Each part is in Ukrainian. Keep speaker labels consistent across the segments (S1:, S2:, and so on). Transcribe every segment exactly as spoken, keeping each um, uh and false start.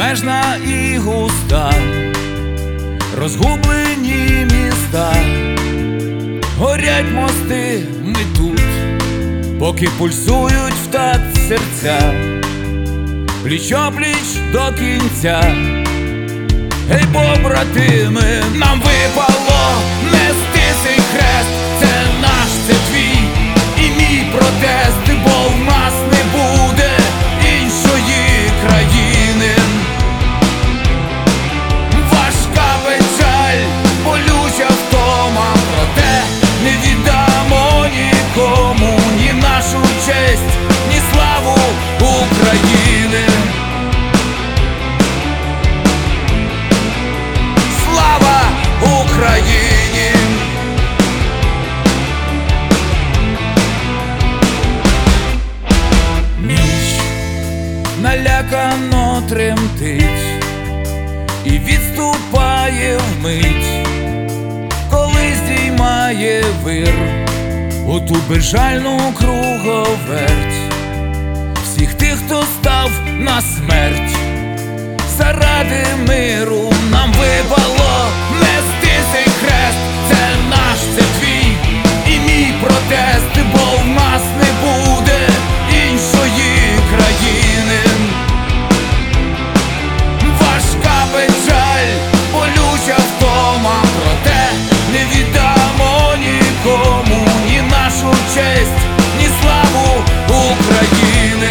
S1: безмежна і густа, розгублені міста, горять мости, ми тут, поки пульсують в такт серця, пліч-о-пліч до кінця. Гей, побратими, нам випало нести цей хрест. Це наш, це твій і мій протест, бо в нас не буде іншої країни. Важка печаль, болюча втома, проте не віддамо нікому ні нашу честь, ні славу України. Слава Україні! Ніч налякано тремтить і відступає вмить, коли здіймає вир у ту безжальну круговерть всіх тих, хто став на смерть заради миру. Нам випало нести цей хрест. Це наш, це твій і мій протест, бо в нас не буде іншої країни. Важка печаль, болюча втома, проте не віддамо нікому ні нашу честь, ні славу України.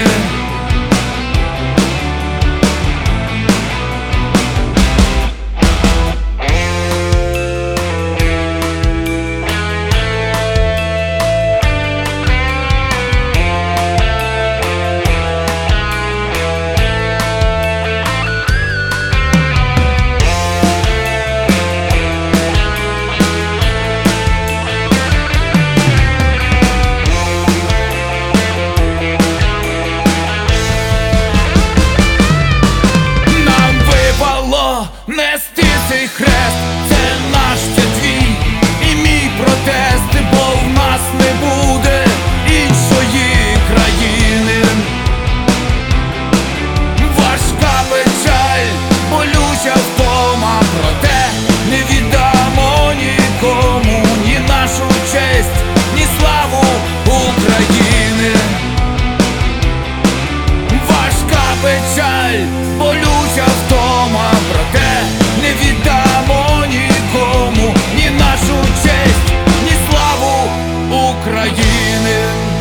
S1: Нести цей хрест, це наш, це твій і мій протест, бо в нас не буде іншої країни. Важка печаль, болюча втома, проте не віддамо нікому ні нашу честь, ні славу України. Важка печаль, болюча втома, проте не віддамо нікому ні нашу честь, ні славу України.